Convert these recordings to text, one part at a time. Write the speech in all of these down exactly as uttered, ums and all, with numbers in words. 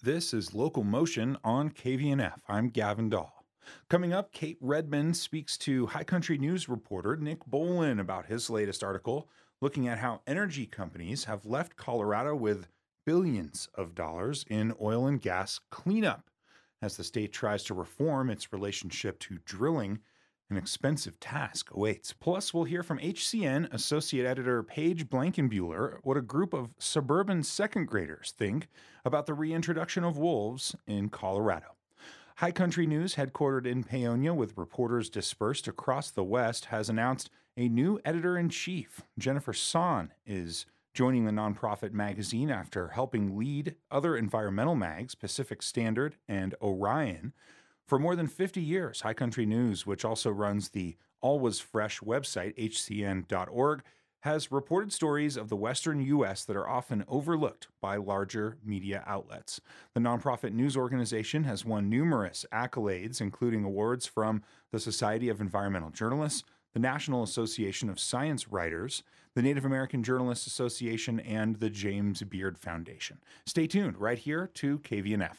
This is Local Motion on K V N F. I'm Gavin Dahl. Coming up, Kate Redmond speaks to High Country News reporter Nick Bolin about his latest article looking at how energy companies have left Colorado with billions of dollars in oil and gas cleanup as the state tries to reform its relationship to drilling. An expensive task awaits. Plus, we'll hear from H C N Associate Editor Paige Blankenbuehler what a group of suburban second graders think about the reintroduction of wolves in Colorado. High Country News, headquartered in Paonia with reporters dispersed across the West, has announced a new editor-in-chief. Jennifer Son is joining the nonprofit magazine after helping lead other environmental mags, Pacific Standard and Orion. For more than fifty years, High Country News, which also runs the Always Fresh website, H C N dot org, has reported stories of the Western U S that are often overlooked by larger media outlets. The nonprofit news organization has won numerous accolades, including awards from the Society of Environmental Journalists, the National Association of Science Writers, the Native American Journalists Association, and the James Beard Foundation. Stay tuned right here to K V N F.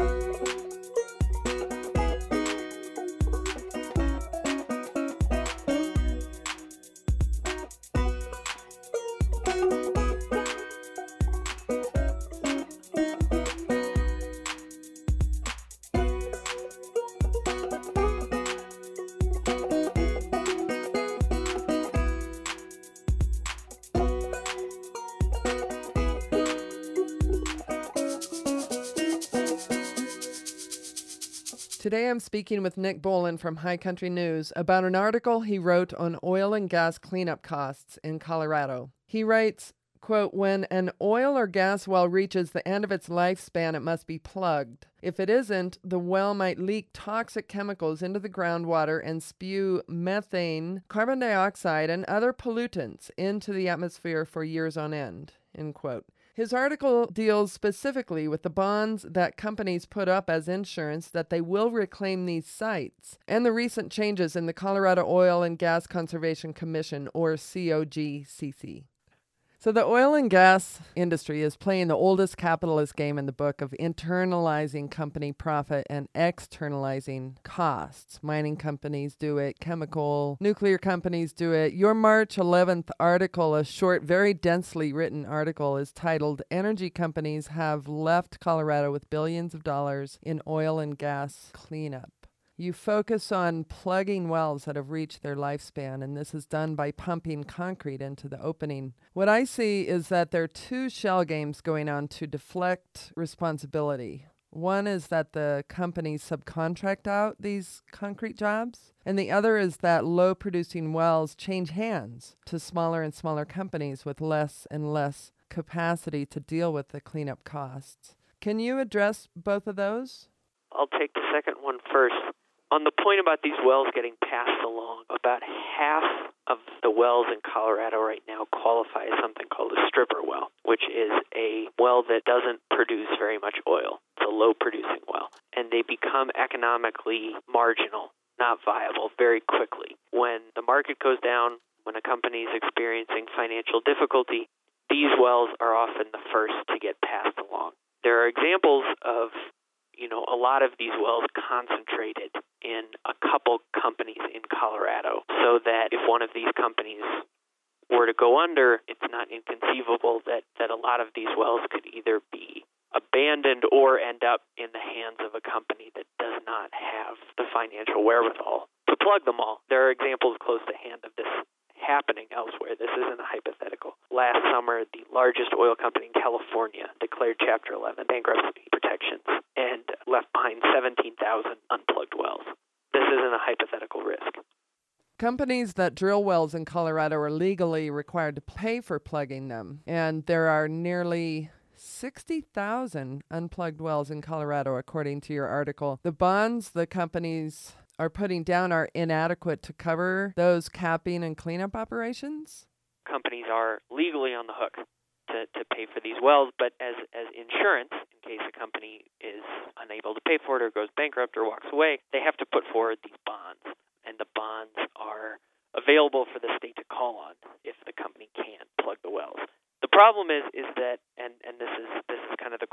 Today I'm speaking with Nick Bolin from High Country News about an article he wrote on oil and gas cleanup costs in Colorado. He writes, quote, "When an oil or gas well reaches the end of its lifespan, it must be plugged. If it isn't, the well might leak toxic chemicals into the groundwater and spew methane, carbon dioxide, and other pollutants into the atmosphere for years on end," end quote. His article deals specifically with the bonds that companies put up as insurance that they will reclaim these sites, and the recent changes in the Colorado Oil and Gas Conservation Commission, or C O G C C. So the oil and gas industry is playing the oldest capitalist game in the book of internalizing company profit and externalizing costs. Mining companies do it, chemical, nuclear companies do it. Your March eleventh article, a short, very densely written article, is titled, "Energy Companies Have Left Colorado with Billions of Dollars in Oil and Gas Cleanup." You focus on plugging wells that have reached their lifespan, and this is done by pumping concrete into the opening. What I see is that there are two shell games going on to deflect responsibility. One is that the companies subcontract out these concrete jobs, and the other is that low-producing wells change hands to smaller and smaller companies with less and less capacity to deal with the cleanup costs. Can you address both of those? I'll take the second one first. On the point about these wells getting passed along, about half of the wells in Colorado right now qualify as something called a stripper well, which is a well that doesn't produce very much oil. It's a low-producing well. And they become economically marginal, not viable, very quickly. When the market goes down, when a company is experiencing financial difficulty, these wells are often the first to get passed along. There are examples of you know, a lot of these wells concentrated in a couple companies in Colorado, so that if one of these companies were to go under, it's not inconceivable that, that a lot of these wells could either be abandoned or end up in the hands of a company that does not have the financial wherewithal to plug them all. There are examples close to hand of this happening elsewhere. This isn't a hypothetical. Last summer, the largest oil company in California declared Chapter eleven bankruptcy protections and left behind seventeen thousand unplugged wells. This isn't a hypothetical risk. Companies that drill wells in Colorado are legally required to pay for plugging them, and there are nearly sixty thousand unplugged wells in Colorado, according to your article. The bonds the companies are putting down are inadequate to cover those capping and cleanup operations? Companies are legally on the hook to, to pay for these wells, but as, as insurance, in case a company is unable to pay for it or goes bankrupt or walks away, they have to put forward these bonds, and the bonds are available for the state to call on if the company can't plug the wells. The problem is is that, and, and this is this is kind of the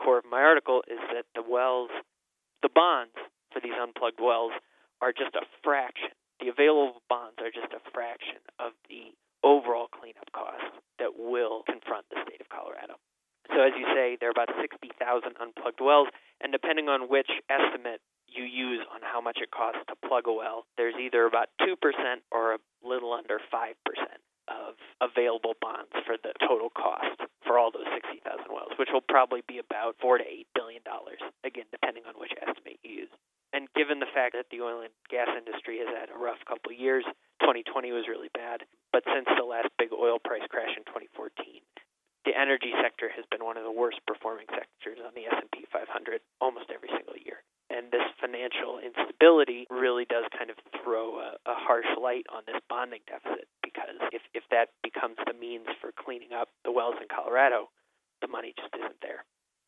core of my article is that the wells, the bonds for these unplugged wells are just a fraction. The available bonds are just a fraction of the overall cleanup costs that will confront the state of Colorado. So as you say, there are about sixty thousand unplugged wells, and depending on which estimate you use on how much it costs to plug a well, there's either about two percent or a little under five percent of available bonds for the total cost for all those sixty thousand wells, which will probably be about four to eight billion dollars, again, depending on which estimate you use. And given the fact that the oil and gas industry has had a rough couple of years, twenty twenty was really bad, but since the last big oil price crash in twenty fourteen, the energy sector has been one of the worst performing sectors on the S and P five hundred almost every single year. And this financial instability really does kind of throw a, a harsh light on this bonding deficit, because if, if that becomes the means for cleaning up the wells in Colorado, the money just isn't there.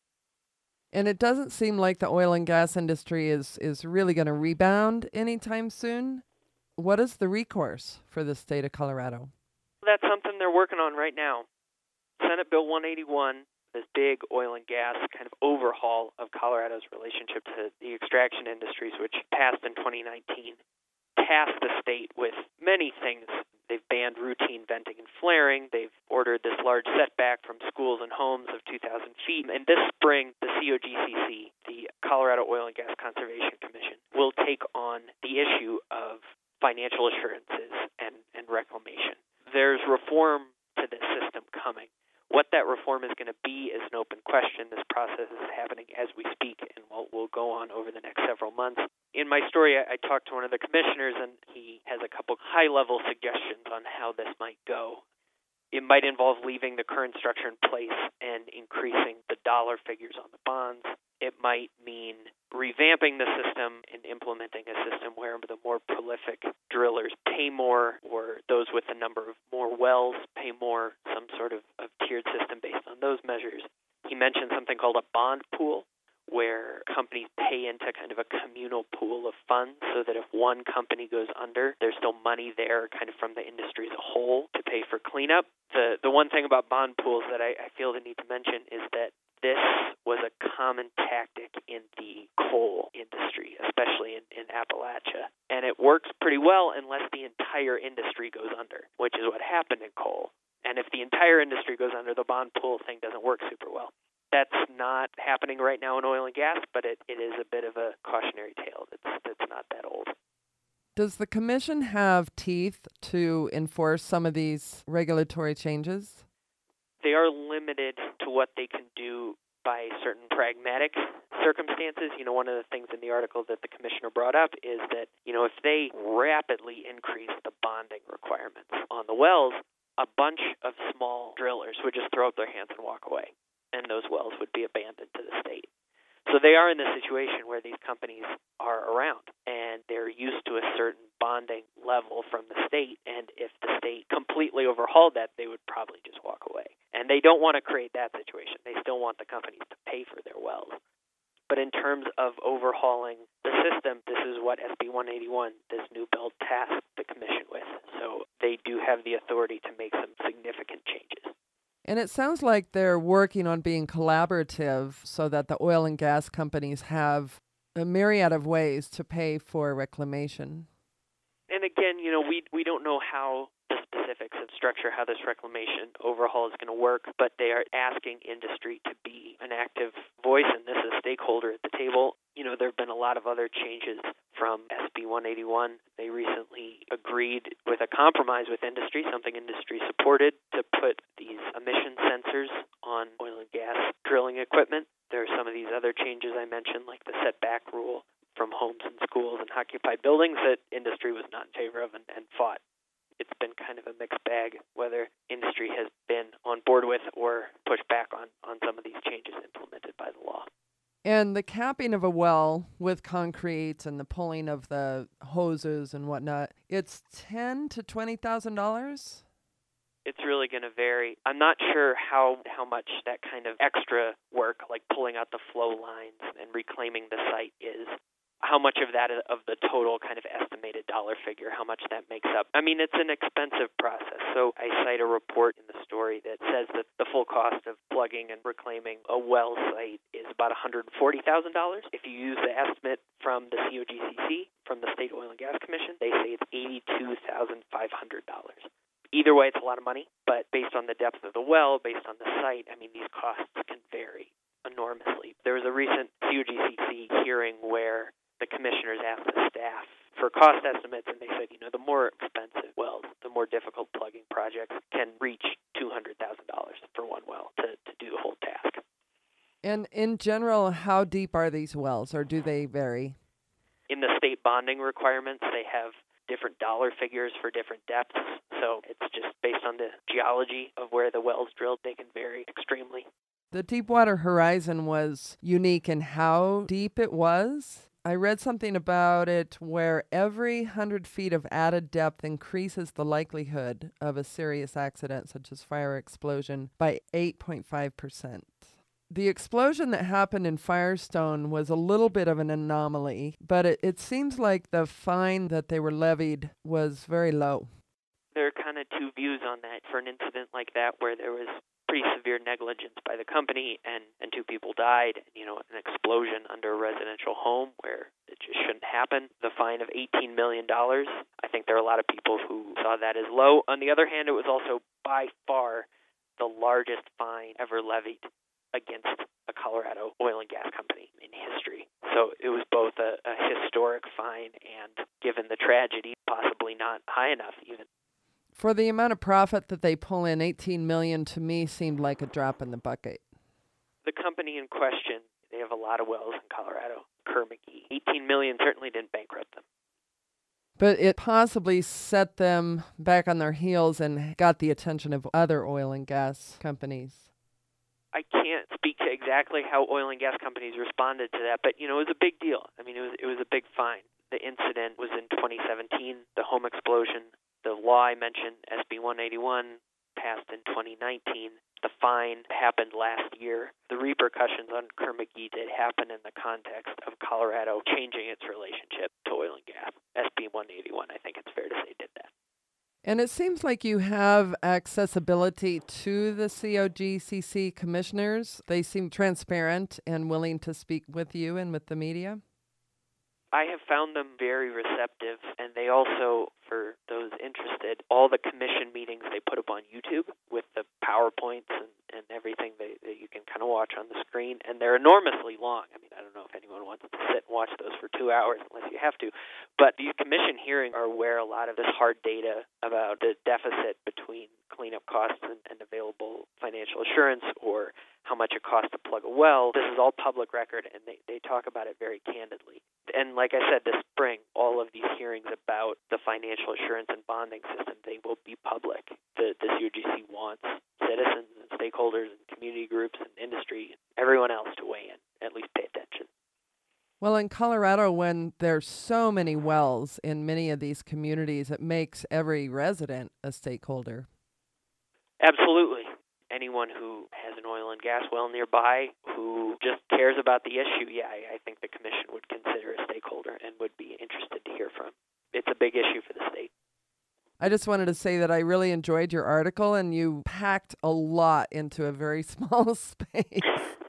And it doesn't seem like the oil and gas industry is, is really going to rebound anytime soon. What is the recourse for the state of Colorado? That's something they're working on right now. Senate Bill one eighty-one, this big oil and gas kind of overhaul of Colorado's relationship to the extraction industries, which passed in twenty nineteen, tasked the state with many things. They've banned routine venting and flaring. They've ordered this large setback from schools and homes of two thousand feet. And this spring, the C O G C C, the Colorado Oil and Gas Conservation Commission, will take on the issue of financial assurances and, and reclamation. There's reform to this system coming. What that reform is going to be is an open question. This process is happening as we speak and will, will go on over the next several months. In my story, I, I talked to one of the commissioners, and he has a couple high-level suggestions on how this might go. It might involve leaving the current structure in place and increasing the dollar figures on the bonds. It might mean revamping the system and implementing a system where the more prolific drillers pay more, or those with a number of more wells pay more, some sort of, of tiered system based on those measures. He mentioned something called a bond pool, where companies pay into kind of a communal pool of funds so that if one company goes under, there's still money there kind of from the industry as a whole to pay for cleanup. The the one thing about bond pools that I, I feel the need to mention is that this was a common tactic in the coal industry, especially in, in Appalachia. And it works pretty well unless the entire industry goes under, which is what happened in coal. And if the entire industry goes under, the bond pool thing doesn't work super well. That's not happening right now in oil and gas, but it, it is a bit of a cautionary tale that's, that's not that old. Does the commission have teeth to enforce some of these regulatory changes? They are limited to what they can do by certain pragmatic circumstances. You know, one of the things in the article that the commissioner brought up is that, you know, if they rapidly increase the bonding requirements on the wells, a bunch of small drillers would just throw up their hands and walk away, and those wells would be abandoned to the state. So they are in the situation where these companies are around, and they're used to a certain bonding level from the state, and if the state completely overhauled that, they would probably just walk away. And they don't want to create that situation. They still want the companies to pay for their wells. But in terms of overhauling the system, this is what S B one eighty-one, this new bill, tasked the commission with. So they do have the authority to make some significant changes. And it sounds like they're working on being collaborative so that the oil and gas companies have a myriad of ways to pay for reclamation. And again, you know, we we don't know how the specifics of structure, how this reclamation overhaul is going to work, but they are asking industry to be an active voice and this is a stakeholder at the table. You know, there have been a lot of other changes from S B one eighty-one. They recently agreed with a compromise with industry, something industry supported, to put these emission sensors on oil and gas drilling equipment. There are some of these other changes I mentioned, like the setback rule from homes and schools and occupied buildings that industry was not in favor of and, and fought. It's been kind of a mixed bag whether industry has been on board with or pushed back on, on some of these changes implemented by the law. And the capping of a well with concrete and the pulling of the hoses and whatnot, it's ten to twenty thousand dollars. It's really going to vary. I'm not sure how how much that kind of extra work, like pulling out the flow lines and reclaiming the site, is. how much of that of the total kind of estimated dollar figure, how much that makes up. I mean, it's an expensive process. So I cite a report in the story that says that the full cost of plugging and reclaiming a well site is about one hundred forty thousand dollars. If you use the estimate from the C O G C C, from the State Oil and Gas Commission, they say it's eighty-two thousand five hundred dollars. Either way, it's a lot of money, but based on the depth of the well, based on the site, I mean, these costs can vary enormously. There was a recent C O G C C hearing where the commissioners asked the staff for cost estimates, and they said, you know, the more expensive wells, the more difficult plugging projects can reach two hundred thousand dollars for one well to, to do the whole task. And in general, how deep are these wells, or do they vary? In the state bonding requirements, they have different dollar figures for different depths, so it's just based on the geology of where the well's drilled, they can vary extremely. The Deepwater Horizon was unique in how deep it was. I read something about it where every one hundred feet of added depth increases the likelihood of a serious accident, such as fire explosion, by eight point five percent. The explosion that happened in Firestone was a little bit of an anomaly, but it, it seems like the fine that they were levied was very low. There are kind of two views on that. For an incident like that where there was pretty severe negligence by the company and, and two people died, you know, an explosion under a residential home where it just shouldn't happen. The fine of eighteen million dollars, I think there are a lot of people who saw that as low. On the other hand, it was also by far the largest fine ever levied against a Colorado oil and gas company in history. So it was both a, a historic fine and, given the tragedy, possibly not high enough even. For the amount of profit that they pull in, eighteen million dollars to me seemed like a drop in the bucket. The company in question, they have a lot of wells in Colorado, Kerr-McGee. eighteen million dollars certainly didn't bankrupt them. But it possibly set them back on their heels and got the attention of other oil and gas companies. I can't speak to exactly how oil and gas companies responded to that, but, you know, it was a big deal. I mean, it was it was a big fine. The incident was in twenty seventeen, the home explosion. The law I mentioned, S B one eighty-one, passed in twenty nineteen. The fine happened last year. The repercussions on Kerr-McGee did happen in the context of Colorado changing its relationship to oil and gas. S B one eighty-one, I think it's fair to say, did that. And it seems like you have accessibility to the C O G C C commissioners. They seem transparent and willing to speak with you and with the media. I have found them very receptive, and they also, for those interested, all the commission meetings they put up on YouTube with the PowerPoints and, and everything they, that you can kind of watch on the screen, and they're enormously long. I mean, I don't know if anyone wants to sit and watch those for two hours unless you have to, but these commission hearings are where a lot of this hard data about the deficit between cleanup costs and, and available financial assurance, or how much it costs to plug a well, this is all public record, and they, they talk about it very candidly. And like I said, this spring, all of these hearings about the financial assurance and bonding system, they will be public. The, the C O G C wants citizens and stakeholders and community groups and industry and everyone else to weigh in, at least pay attention. Well, in Colorado, when there's so many wells in many of these communities, it makes every resident a stakeholder. Absolutely. Anyone who has an oil and gas well nearby who just cares about the issue, yeah, I, I think the commission would consider a stakeholder and would be interested to hear from. It's a big issue for the state. I just wanted to say that I really enjoyed your article, and you packed a lot into a very small space.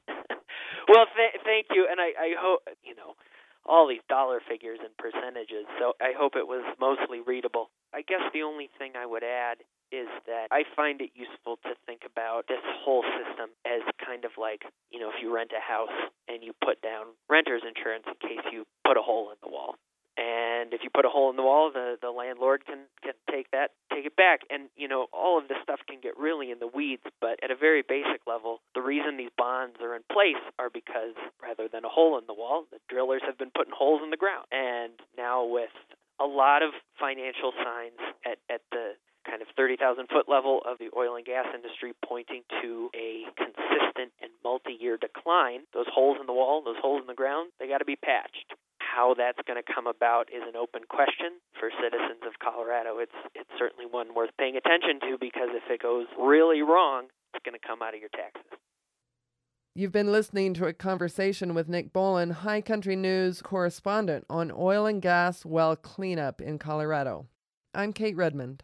Well, th- thank you, and I, I hope, you know, all these dollar figures and percentages, so I hope it was mostly readable. I guess the only thing I would add is that I find it useful to think about this whole system as kind of like, you know, if you rent a house and you put down renter's insurance in case you put a hole in the wall. And if you put a hole in the wall, the, the landlord can, can take that, take it back. And, you know, all of this stuff can get really in the weeds, but at a very basic level, the reason these bonds are in place are because rather than a hole in the wall, the drillers have been putting holes in the ground. And now with a lot of financial signs at, at the kind of thirty thousand foot level of the oil and gas industry pointing to a consistent and multi-year decline, those holes in the wall, those holes in the ground, they got to be patched. How that's going to come about is an open question for citizens of Colorado. It's it's certainly one worth paying attention to, because if it goes really wrong, it's going to come out of your taxes. You've been listening to a conversation with Nick Bolin, High Country News correspondent on oil and gas well cleanup in Colorado. I'm Kate Redmond.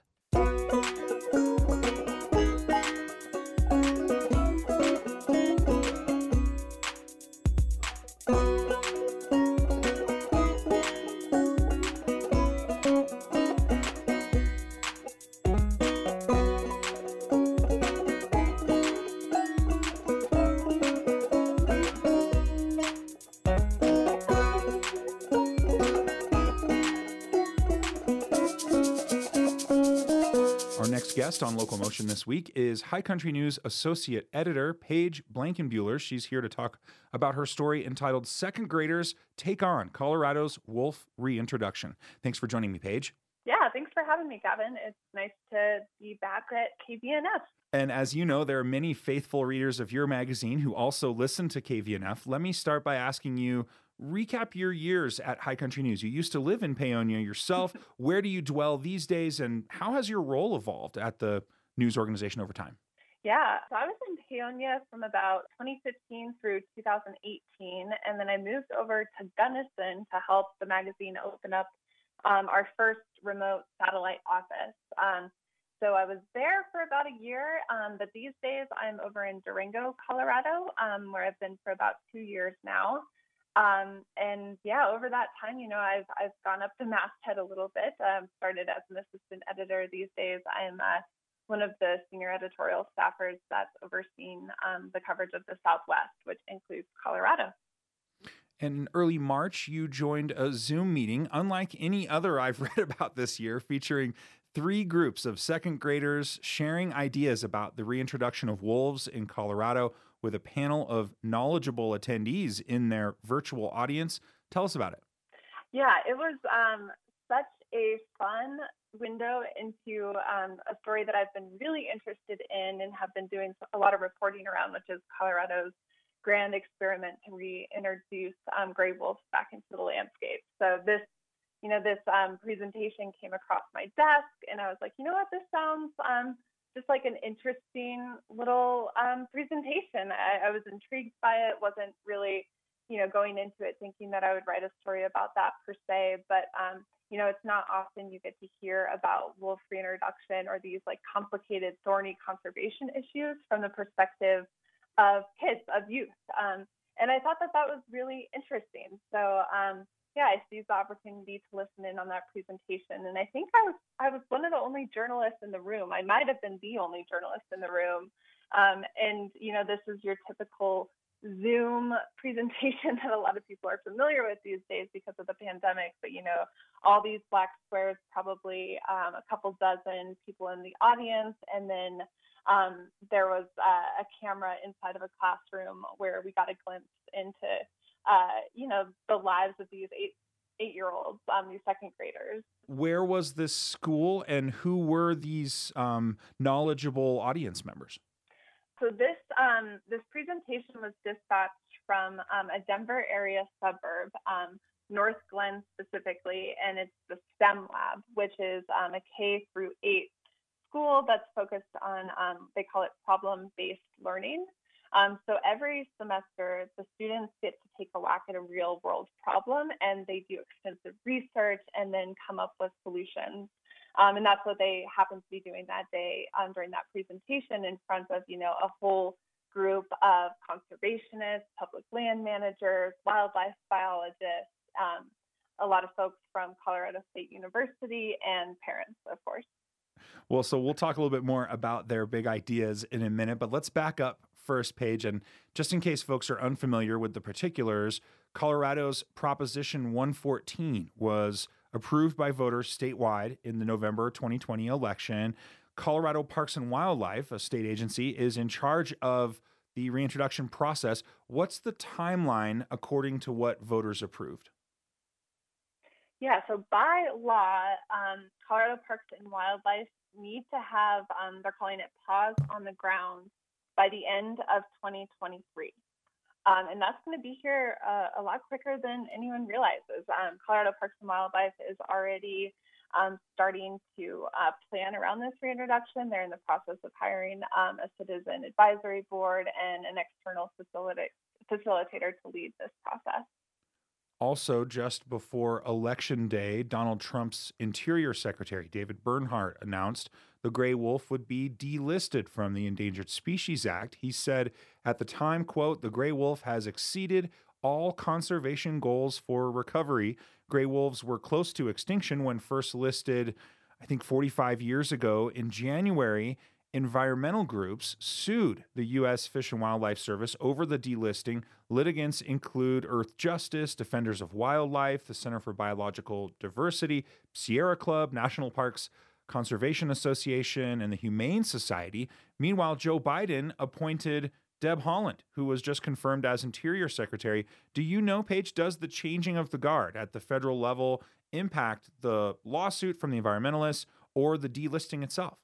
Guest on Local Motion this week is High Country News Associate Editor Paige Blankenbuehler. She's here to talk about her story entitled Second Graders Take On Colorado's Wolf Reintroduction. Thanks for joining me, Paige. Yeah, thanks for having me, Gavin. It's nice to be back at K V N F. And as you know, there are many faithful readers of your magazine who also listen to K V N F. Let me start by asking you, recap your years at High Country News. You used to live in Paonia yourself. Where do you dwell these days, and how has your role evolved at the news organization over time? Yeah, so I was in Paonia from about twenty fifteen through two thousand eighteen, and then I moved over to Gunnison to help the magazine open up um, our first remote satellite office. Um, so I was there for about a year, um, but these days I'm over in Durango, Colorado, um, where I've been for about two years now. Um, and yeah, over that time, you know, I've I've gone up the masthead a little bit. Um, started as an assistant editor. These days, I'm uh, one of the senior editorial staffers that's overseeing um, the coverage of the Southwest, which includes Colorado. And in early March, you joined a Zoom meeting, unlike any other I've read about this year, featuring three groups of second graders sharing ideas about the reintroduction of wolves in Colorado, with a panel of knowledgeable attendees in their virtual audience. Tell us about it. Yeah, it was um, such a fun window into um, a story that I've been really interested in and have been doing a lot of reporting around, which is Colorado's grand experiment to reintroduce um, gray wolves back into the landscape. So this, you know, this um, presentation came across my desk, and I was like, you know what, this sounds um, just like an interesting little um, presentation. I, I was intrigued by it. Wasn't really, you know, going into it thinking that I would write a story about that per se. But, um, you know, it's not often you get to hear about wolf reintroduction or these like complicated, thorny conservation issues from the perspective of kids, of youth. Um, and I thought that that was really interesting. So, um, yeah, I seized the opportunity to listen in on that presentation. And I think I was I was one of the only journalists in the room. I might have been the only journalist in the room. Um, and, you know, this is your typical Zoom presentation that a lot of people are familiar with these days because of the pandemic. But, you know, all these black squares, probably um, a couple dozen people in the audience. And then um, there was uh, a camera inside of a classroom where we got a glimpse into Uh, you know, the lives of these eight, eight-year-olds, um, these second graders. Where was this school, and who were these um, knowledgeable audience members? So this um, this presentation was dispatched from um, a Denver area suburb, um, North Glen specifically, and it's the STEM Lab, which is um, a K through eight school that's focused on, um, they call it problem-based learning. Um, so every semester, the students get to take a whack at a real world problem, and they do extensive research and then come up with solutions. Um, and that's what they happen to be doing that day um, during that presentation in front of, you know, a whole group of conservationists, public land managers, wildlife biologists, um, a lot of folks from Colorado State University, and parents, of course. Well, so we'll talk a little bit more about their big ideas in a minute, but let's back up first, Paige. And just in case folks are unfamiliar with the particulars, Colorado's Proposition one fourteen was approved by voters statewide in the November twenty twenty election. Colorado Parks and Wildlife, a state agency, is in charge of the reintroduction process. What's the timeline according to what voters approved? Yeah, so by law, um, Colorado Parks and Wildlife need to have, um, they're calling it pause on the ground by the end of twenty twenty-three. Um, and that's going to be here uh, a lot quicker than anyone realizes. Um, Colorado Parks and Wildlife is already um, starting to uh, plan around this reintroduction. They're in the process of hiring um, a citizen advisory board and an external facilita- facilitator to lead this process. Also, just before Election Day, Donald Trump's Interior Secretary, David Bernhardt, announced the gray wolf would be delisted from the Endangered Species Act. He said at the time, quote, "The gray wolf has exceeded all conservation goals for recovery." Gray wolves were close to extinction when first listed, I think, forty-five years ago. In January, environmental groups sued the U S Fish and Wildlife Service over the delisting. Litigants include Earth Justice, Defenders of Wildlife, the Center for Biological Diversity, Sierra Club, National Parks Conservation Association, and the Humane Society. Meanwhile, Joe Biden appointed Deb Haaland, who was just confirmed as Interior Secretary. Do you know, Paige, does the changing of the guard at the federal level impact the lawsuit from the environmentalists or the delisting itself?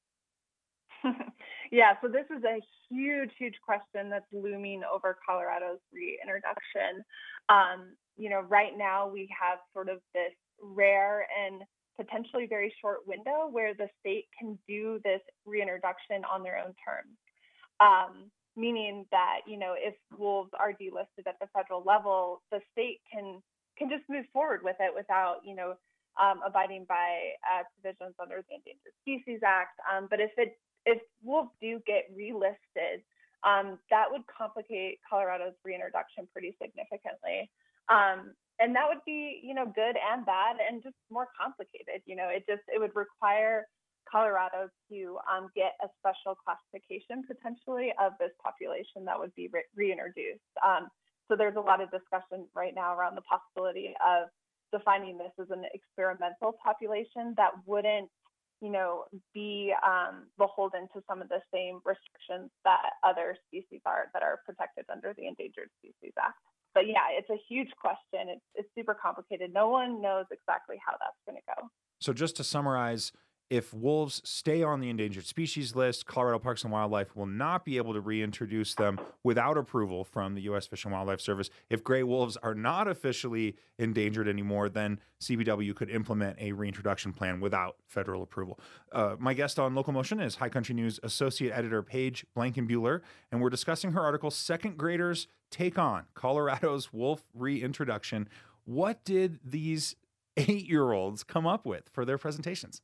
Yeah, so this is a huge, huge question that's looming over Colorado's reintroduction. Um, you know, right now we have sort of this rare and potentially very short window where the state can do this reintroduction on their own terms. Um, meaning that, you know, if wolves are delisted at the federal level, the state can can just move forward with it without, you know, um, abiding by uh, provisions under the Endangered Species Act. Um, but if it if wolves do get relisted, um, that would complicate Colorado's reintroduction pretty significantly. Um, and that would be, you know, good and bad and just more complicated. You know, it just it would require Colorado to um, get a special classification potentially of this population that would be re- reintroduced. Um, so there's a lot of discussion right now around the possibility of defining this as an experimental population that wouldn't, you know, be um, beholden to some of the same restrictions that other species are that are protected under the Endangered Species Act. But yeah, it's a huge question. It's, it's super complicated. No one knows exactly how that's going to go. So just to summarize, if wolves stay on the endangered species list, Colorado Parks and Wildlife will not be able to reintroduce them without approval from the U S Fish and Wildlife Service. If gray wolves are not officially endangered anymore, then C B W could implement a reintroduction plan without federal approval. Uh, my guest on Local Motion is High Country News Associate Editor Paige Blankenbuehler, and we're discussing her article, Second Graders Take On Colorado's Wolf Reintroduction. What did these eight-year-olds come up with for their presentations?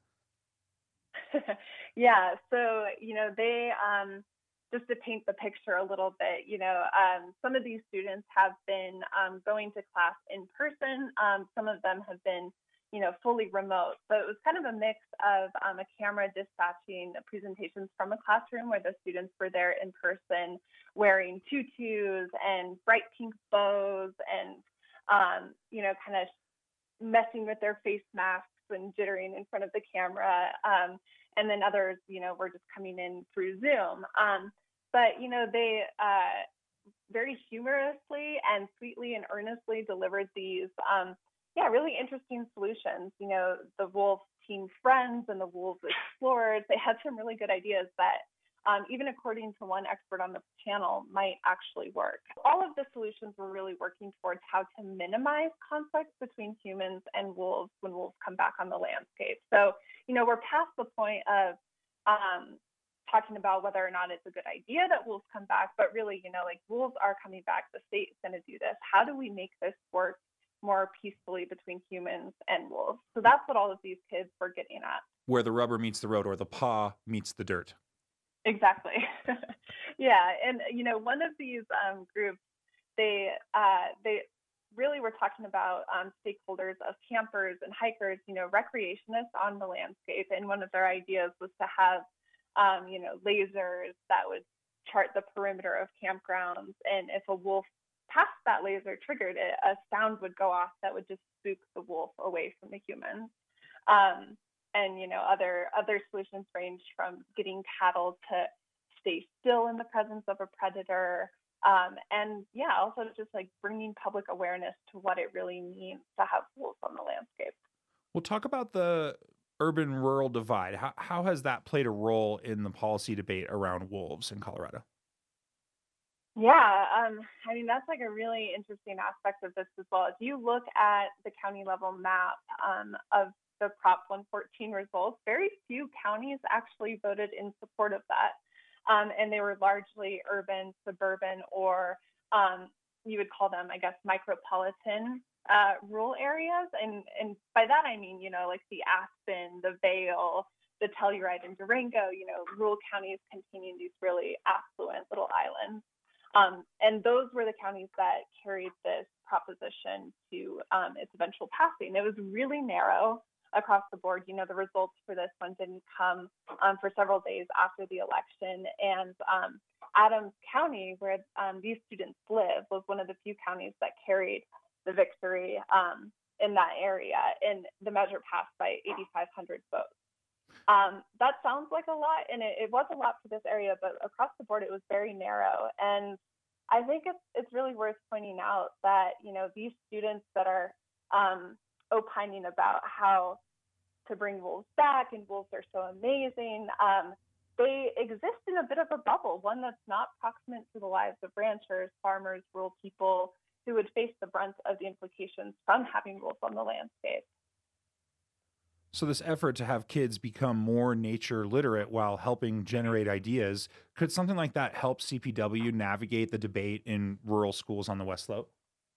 Yeah, so, you know, they, um, just to paint the picture a little bit, you know, um, some of these students have been um, going to class in person. Um, some of them have been, you know, fully remote. So it was kind of a mix of um, a camera dispatching presentations from a classroom where the students were there in person wearing tutus and bright pink bows and, um, you know, kind of messing with their face masks and jittering in front of the camera. Um, and then others, you know, were just coming in through Zoom. Um, but, you know, they uh, very humorously and sweetly and earnestly delivered these, um, yeah, really interesting solutions. You know, the Wolf Team Friends and the Wolves Explorers, they had some really good ideas that, um, even according to one expert on the channel, might actually work. All of the solutions were really working towards how to minimize conflicts between humans and wolves when wolves come back on the landscape. So, you know, we're past the point of um, talking about whether or not it's a good idea that wolves come back, but really, you know, like wolves are coming back. The state is going to do this. How do we make this work more peacefully between humans and wolves? So that's what all of these kids were getting at. Where the rubber meets the road, or the paw meets the dirt. Exactly. Yeah, and you know, one of these um, groups, they uh, they really were talking about um, stakeholders of campers and hikers, you know, recreationists on the landscape. And one of their ideas was to have, um, you know, lasers that would chart the perimeter of campgrounds. And if a wolf passed that laser triggered it, a sound would go off that would just spook the wolf away from the humans. Um, and you know, other other solutions range from getting cattle to stay still in the presence of a predator, um, and yeah, also just like bringing public awareness to what it really means to have wolves on the landscape. We'll talk about the urban-rural divide. How how has that played a role in the policy debate around wolves in Colorado? Yeah, um, I mean, that's like a really interesting aspect of this as well. If you look at the county level map um, of the Prop one fourteen results, very few counties actually voted in support of that. Um, and they were largely urban, suburban, or um, you would call them, I guess, micropolitan uh, rural areas. And, and by that, I mean, you know, like the Aspen, the Vail, the Telluride and Durango, you know, rural counties containing these really affluent little islands. Um, and those were the counties that carried this proposition to um, its eventual passing. It was really narrow across the board. You know, the results for this one didn't come um, for several days after the election. And um, Adams County, where um, these students live, was one of the few counties that carried the victory um, in that area. And the measure passed by eighty-five hundred votes. Um, that sounds like a lot, and it, it was a lot for this area, but across the board, it was very narrow. And I think it's it's really worth pointing out that, you know, these students that are um, opining about how to bring wolves back and wolves are so amazing, um, they exist in a bit of a bubble, one that's not proximate to the lives of ranchers, farmers, rural people who would face the brunt of the implications from having wolves on the landscape. So this effort to have kids become more nature literate while helping generate ideas, could something like that help C P W navigate the debate in rural schools on the West Slope?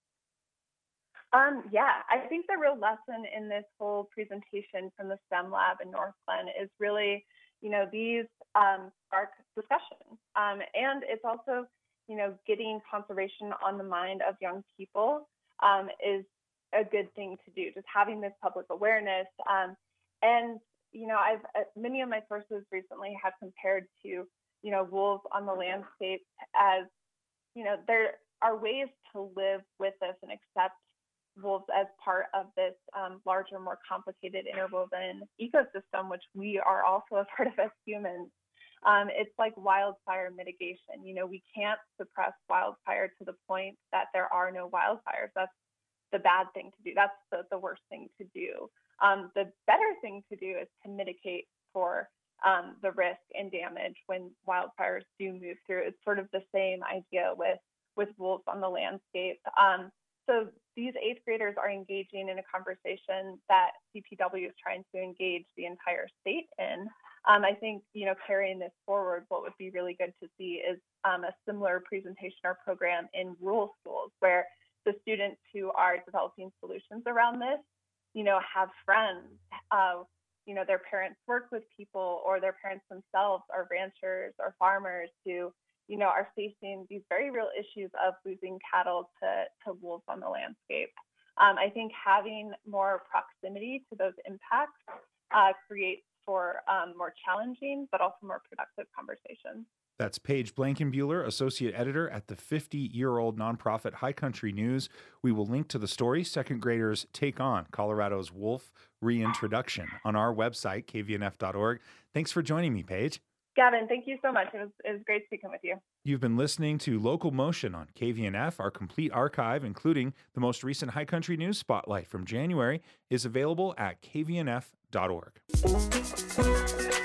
Um, yeah, I think the real lesson in this whole presentation from the STEM Lab in North Glen is really, you know, these um, spark discussions. Um, and it's also, you know, getting conservation on the mind of young people um, is a good thing to do, just having this public awareness. Um, And, you know, I've uh, many of my sources recently have compared to, you know, wolves on the landscape as, you know, there are ways to live with this and accept wolves as part of this um, larger, more complicated interwoven ecosystem, which we are also a part of as humans. Um, it's like wildfire mitigation. You know, we can't suppress wildfire to the point that there are no wildfires. That's the bad thing to do. That's the, the worst thing to do. Um, the better thing to do is to mitigate for um, the risk and damage when wildfires do move through. It's sort of the same idea with, with wolves on the landscape. Um, so these eighth graders are engaging in a conversation that C P W is trying to engage the entire state in. Um, I think, you know, carrying this forward, what would be really good to see is um, a similar presentation or program in rural schools where the students who are developing solutions around this, you know, have friends, uh, you know, their parents work with people or their parents themselves are ranchers or farmers who, you know, are facing these very real issues of losing cattle to, to wolves on the landscape. Um, I think having more proximity to those impacts uh, creates for um, more challenging, but also more productive conversations. That's Paige Blankenbuehler, Associate Editor at the fifty-year-old nonprofit High Country News. We will link to the story, Second Graders Take On Colorado's Wolf Reintroduction, on our website, k v n f dot org. Thanks for joining me, Paige. Gavin, thank you so much. It was, it was great speaking with you. You've been listening to Local Motion on K V N F. Our complete archive, including the most recent High Country News Spotlight from January, is available at k v n f dot org.